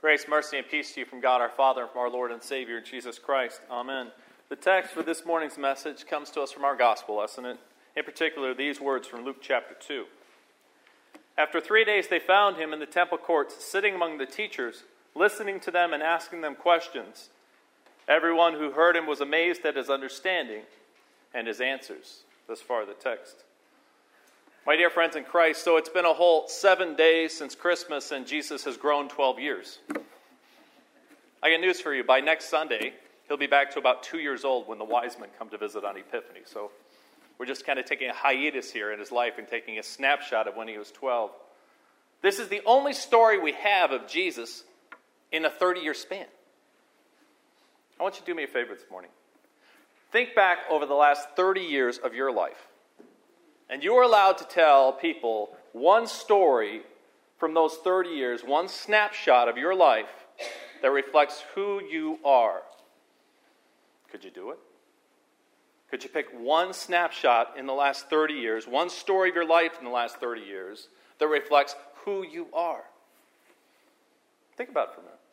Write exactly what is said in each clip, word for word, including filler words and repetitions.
Grace, mercy, and peace to you from God our Father and from our Lord and Savior, Jesus Christ. Amen. The text for this morning's message comes to us from our gospel lesson, and in particular these words from Luke chapter two. After three days they found him in the temple courts, sitting among the teachers, listening to them and asking them questions. Everyone who heard him was amazed at his understanding and his answers. Thus far the text. My dear friends in Christ, so it's been a whole seven days since Christmas, and Jesus has grown twelve years. I got news for you. By next Sunday, he'll be back to about two years old when the wise men come to visit on Epiphany. So we're just kind of taking a hiatus here in his life and taking a snapshot of when he was twelve. This is the only story we have of Jesus in a thirty-year span. I want you to do me a favor this morning. Think back over the last thirty years of your life. And you are allowed to tell people one story from those thirty years, one snapshot of your life that reflects who you are. Could you do it? Could you pick one snapshot in the last thirty years, one story of your life in the last thirty years that reflects who you are? Think about it for a minute.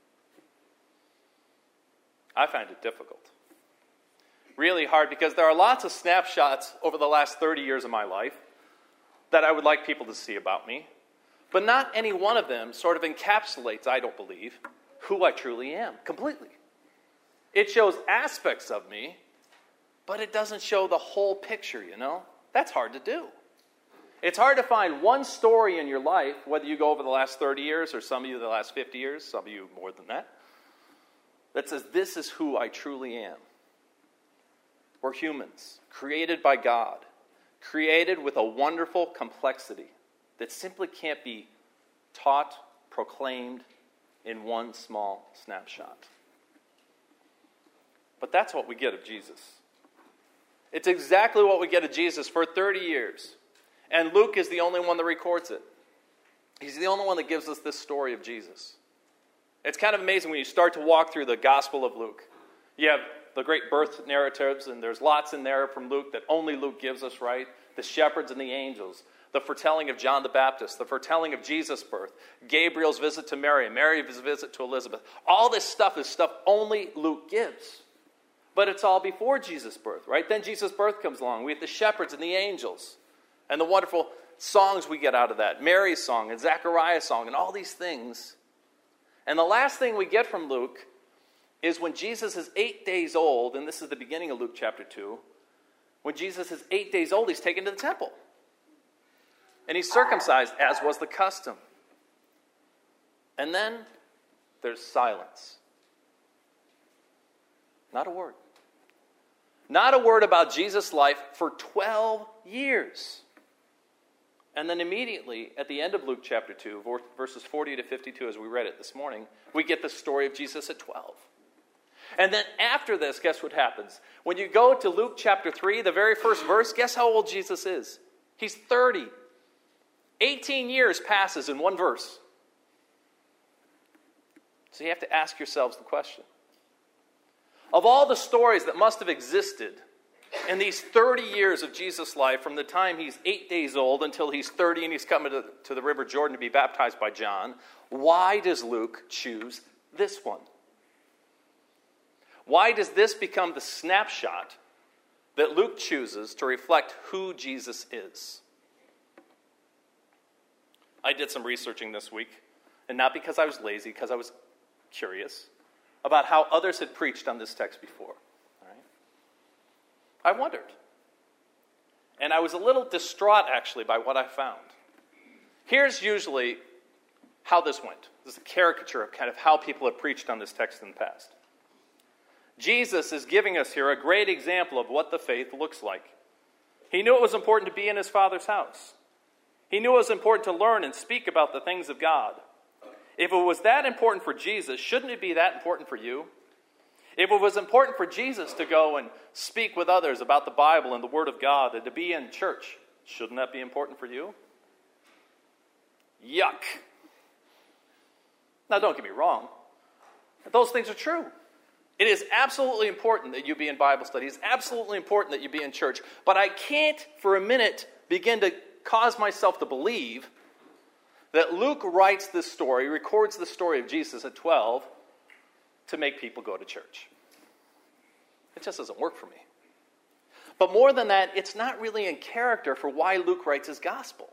I find it difficult. Really hard, because there are lots of snapshots over the last thirty years of my life that I would like people to see about me, but not any one of them sort of encapsulates, I don't believe, who I truly am completely. It shows aspects of me, but it doesn't show the whole picture, you know? That's hard to do. It's hard to find one story in your life, whether you go over the last thirty years or some of you the last fifty years, some of you more than that, that says, this is who I truly am. We're humans, created by God, created with a wonderful complexity that simply can't be taught, proclaimed in one small snapshot. But that's what we get of Jesus. It's exactly what we get of Jesus for thirty years. And Luke is the only one that records it. He's the only one that gives us this story of Jesus. It's kind of amazing when you start to walk through the Gospel of Luke. You have the great birth narratives, and there's lots in there from Luke that only Luke gives us, right? The shepherds and the angels, the foretelling of John the Baptist, the foretelling of Jesus' birth, Gabriel's visit to Mary, Mary's visit to Elizabeth. All this stuff is stuff only Luke gives. But it's all before Jesus' birth, right? Then Jesus' birth comes along. We have the shepherds and the angels, and the wonderful songs we get out of that. Mary's song and Zechariah's song and all these things. And the last thing we get from Luke is when Jesus is eight days old, and this is the beginning of Luke chapter two, when Jesus is eight days old, he's taken to the temple. And he's circumcised, as was the custom. And then there's silence. Not a word. Not a word about Jesus' life for twelve years. And then immediately, at the end of Luke chapter two, verses forty to fifty-two, as we read it this morning, we get the story of Jesus at twelve. And then after this, guess what happens? When you go to Luke chapter three, the very first verse, guess how old Jesus is? He's thirty. eighteen years passes in one verse. So you have to ask yourselves the question. Of all the stories that must have existed in these thirty years of Jesus' life, from the time he's eight days old until he's thirty and he's coming to, to the River Jordan to be baptized by John, why does Luke choose this one? Why does this become the snapshot that Luke chooses to reflect who Jesus is? I did some researching this week, and not because I was lazy, because I was curious about how others had preached on this text before. All right? I wondered. And I was a little distraught, actually, by what I found. Here's usually how this went. This is a caricature of kind of how people have preached on this text in the past. Jesus is giving us here a great example of what the faith looks like. He knew it was important to be in his Father's house. He knew it was important to learn and speak about the things of God. If it was that important for Jesus, shouldn't it be that important for you? If it was important for Jesus to go and speak with others about the Bible and the Word of God and to be in church, shouldn't that be important for you? Yuck. Now, don't get me wrong. Those things are true. It is absolutely important that you be in Bible study. It's absolutely important that you be in church. But I can't for a minute begin to cause myself to believe that Luke writes this story, records the story of Jesus at twelve to make people go to church. It just doesn't work for me. But more than that, it's not really in character for why Luke writes his gospel.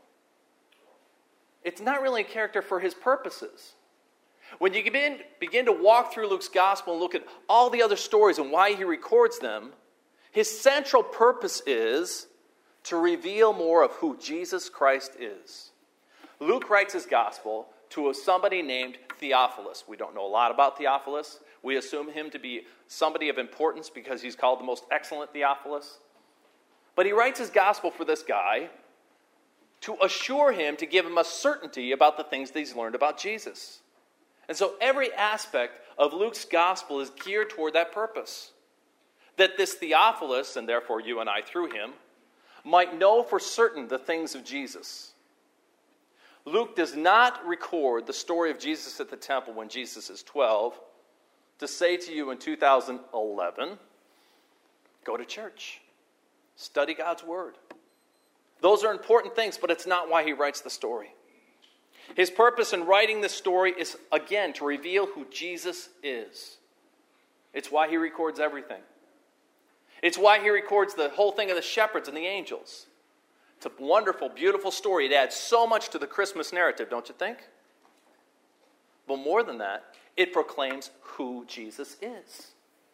It's not really in character for his purposes. When you begin, begin to walk through Luke's gospel and look at all the other stories and why he records them, his central purpose is to reveal more of who Jesus Christ is. Luke writes his gospel to somebody named Theophilus. We don't know a lot about Theophilus. We assume him to be somebody of importance because he's called the most excellent Theophilus. But he writes his gospel for this guy to assure him, to give him a certainty about the things that he's learned about Jesus. And so every aspect of Luke's gospel is geared toward that purpose. That this Theophilus, and therefore you and I through him, might know for certain the things of Jesus. Luke does not record the story of Jesus at the temple when Jesus is twelve to say to you in two thousand eleven, go to church, study God's word. Those are important things, but it's not why he writes the story. His purpose in writing this story is, again, to reveal who Jesus is. It's why he records everything. It's why he records the whole thing of the shepherds and the angels. It's a wonderful, beautiful story. It adds so much to the Christmas narrative, don't you think? But more than that, it proclaims who Jesus is.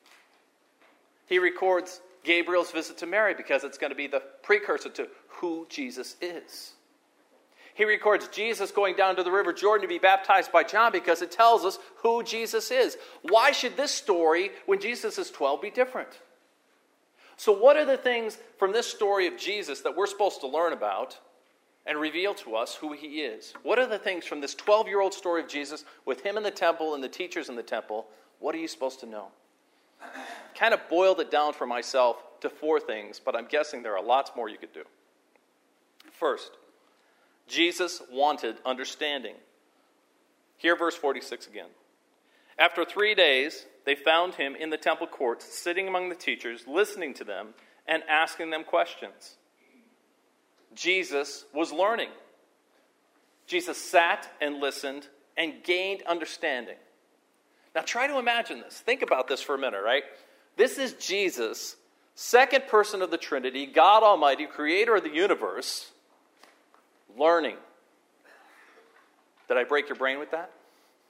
He records Gabriel's visit to Mary because it's going to be the precursor to who Jesus is. He records Jesus going down to the River Jordan to be baptized by John because it tells us who Jesus is. Why should this story, when Jesus is twelve, be different? So what are the things from this story of Jesus that we're supposed to learn about and reveal to us who he is? What are the things from this twelve-year-old story of Jesus with him in the temple and the teachers in the temple? What are you supposed to know? Kind of boiled it down for myself to four things, but I'm guessing there are lots more you could do. First, Jesus wanted understanding. Hear verse forty-six again. After three days, they found him in the temple courts, sitting among the teachers, listening to them and asking them questions. Jesus was learning. Jesus sat and listened and gained understanding. Now try to imagine this. Think about this for a minute, right? This is Jesus, second person of the Trinity, God Almighty, creator of the universe, learning. Did I break your brain with that?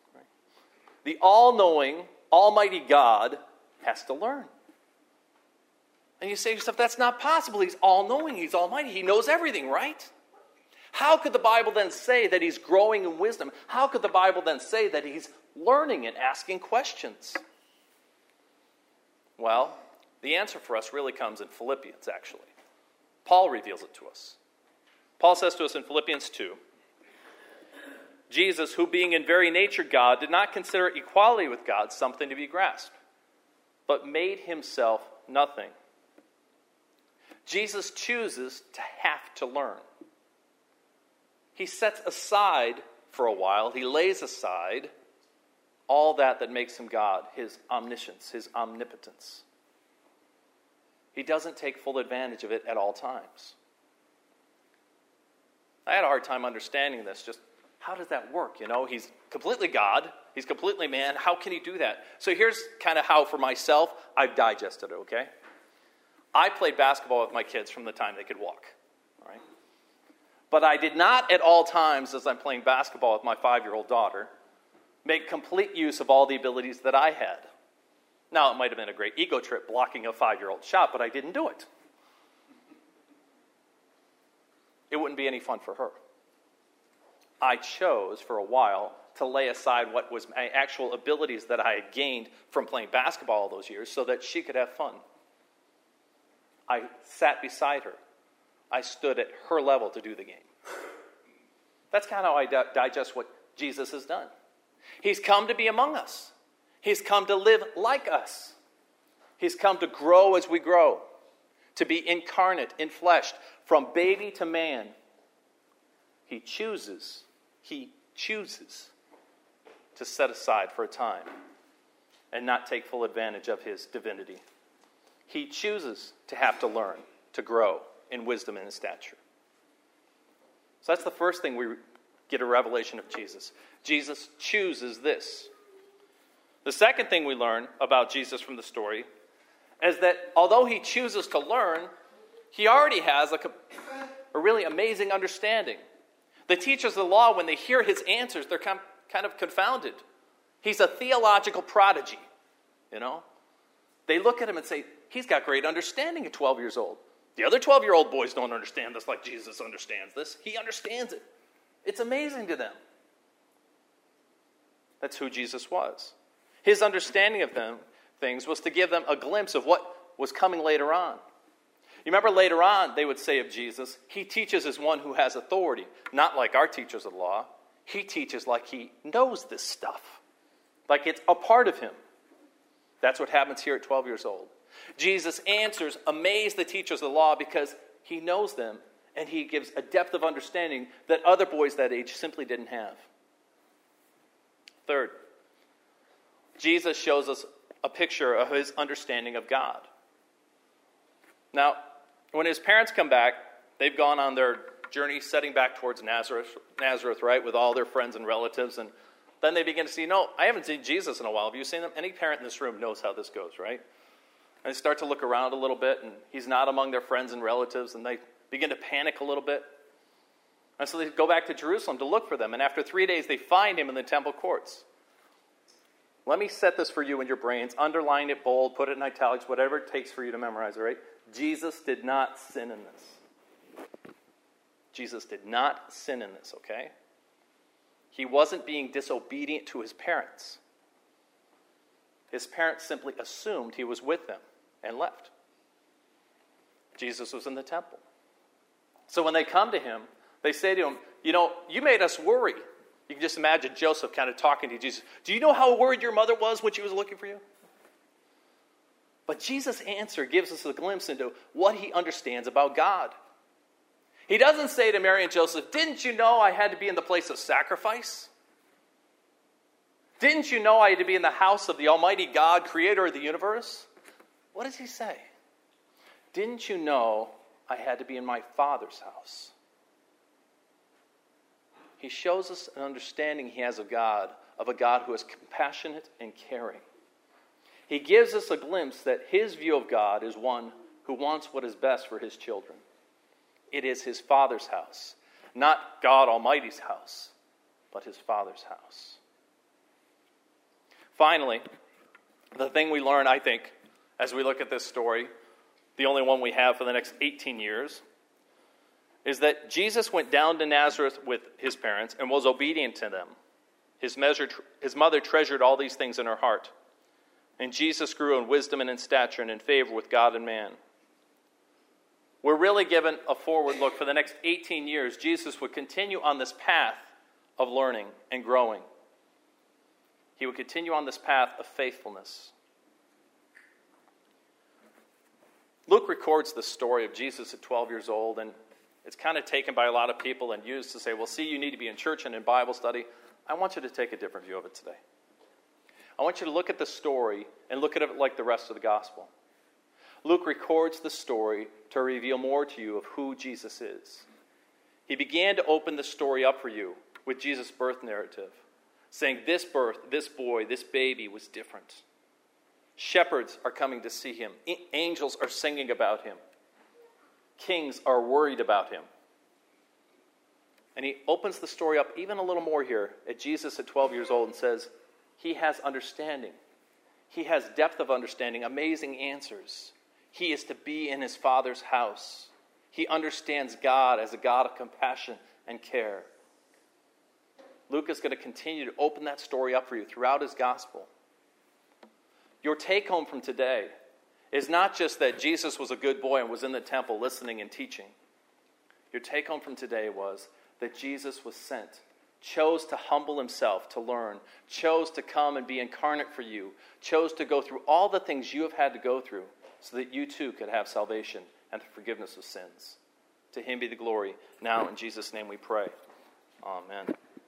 The all-knowing, almighty God has to learn. And you say to yourself, that's not possible. He's all-knowing. He's almighty. He knows everything, right? How could the Bible then say that he's growing in wisdom? How could the Bible then say that he's learning and asking questions? Well, the answer for us really comes in Philippians, actually. Paul reveals it to us. Paul says to us in Philippians two, Jesus, who being in very nature God, did not consider equality with God something to be grasped, but made himself nothing. Jesus chooses to have to learn. He sets aside for a while, he lays aside all that that makes him God, his omniscience, his omnipotence. He doesn't take full advantage of it at all times. I had a hard time understanding this. Just how does that work? You know, he's completely God. He's completely man. How can he do that? So here's kind of how, for myself, I've digested it, okay? I played basketball with my kids from the time they could walk, all right? But I did not at all times, as I'm playing basketball with my five-year-old daughter, make complete use of all the abilities that I had. Now, it might have been a great ego trip blocking a five-year-old shot, but I didn't do it. It wouldn't be any fun for her. I chose for a while to lay aside what was my actual abilities that I had gained from playing basketball all those years so that she could have fun. I sat beside her. I stood at her level to do the game. That's kind of how I di- digest what Jesus has done. He's come to be among us. He's come to live like us. He's come to grow as we grow, to be incarnate, infleshed, from baby to man. He chooses, he chooses to set aside for a time and not take full advantage of his divinity. He chooses to have to learn, to grow in wisdom and in stature. So that's the first thing we get a revelation of Jesus. Jesus chooses this. The second thing we learn about Jesus from the story is that although he chooses to learn, he already has a, a really amazing understanding. The teachers of the law, when they hear his answers, they're kind of confounded. He's a theological prodigy, you know. They look at him and say, he's got great understanding at twelve years old. The other twelve-year-old boys don't understand this like Jesus understands this. He understands it. It's amazing to them. That's who Jesus was. His understanding of them things was to give them a glimpse of what was coming later on. You remember later on, they would say of Jesus, he teaches as one who has authority, not like our teachers of the law. He teaches like he knows this stuff, like it's a part of him. That's what happens here at twelve years old. Jesus' answers amaze the teachers of the law because he knows them and he gives a depth of understanding that other boys that age simply didn't have. Third, Jesus shows us a picture of his understanding of God. Now, when his parents come back, they've gone on their journey setting back towards Nazareth, Nazareth, right, with all their friends and relatives, and then they begin to see, no, I haven't seen Jesus in a while. Have you seen him? Any parent in this room knows how this goes, right? And they start to look around a little bit, and he's not among their friends and relatives, and they begin to panic a little bit. And so they go back to Jerusalem to look for them, and after three days, they find him in the temple courts. Let me set this for you in your brains. Underline it bold, put it in italics, whatever it takes for you to memorize it, right? Jesus did not sin in this. Jesus did not sin in this, okay? He wasn't being disobedient to his parents. His parents simply assumed he was with them and left. Jesus was in the temple. So when they come to him, they say to him, you know, you made us worry. You can just imagine Joseph kind of talking to Jesus. Do you know how worried your mother was when she was looking for you? But Jesus' answer gives us a glimpse into what he understands about God. He doesn't say to Mary and Joseph, didn't you know I had to be in the place of sacrifice? Didn't you know I had to be in the house of the Almighty God, creator of the universe? What does he say? Didn't you know I had to be in my Father's house? He shows us an understanding he has of God, of a God who is compassionate and caring. He gives us a glimpse that his view of God is one who wants what is best for his children. It is his Father's house, not God Almighty's house, but his Father's house. Finally, the thing we learn, I think, as we look at this story, the only one we have for the next eighteen years, is that Jesus went down to Nazareth with his parents and was obedient to them. His, measured, his mother treasured all these things in her heart. And Jesus grew in wisdom and in stature and in favor with God and man. We're really given a forward look. For the next eighteen years, Jesus would continue on this path of learning and growing. He would continue on this path of faithfulness. Luke records the story of Jesus at twelve years old, and it's kind of taken by a lot of people and used to say, well, see, you need to be in church and in Bible study. I want you to take a different view of it today. I want you to look at the story and look at it like the rest of the gospel. Luke records the story to reveal more to you of who Jesus is. He began to open the story up for you with Jesus' birth narrative, saying this birth, this boy, this baby was different. Shepherds are coming to see him. Angels are singing about him. Kings are worried about him. And he opens the story up even a little more here at Jesus at twelve years old and says, he has understanding. He has depth of understanding, amazing answers. He is to be in his Father's house. He understands God as a God of compassion and care. Luke is going to continue to open that story up for you throughout his gospel. Your take home from today is not just that Jesus was a good boy and was in the temple listening and teaching. Your take home from today was that Jesus was sent, chose to humble himself to learn, chose to come and be incarnate for you, chose to go through all the things you have had to go through so that you too could have salvation and the forgiveness of sins. To him be the glory. Now in Jesus' name we pray. Amen.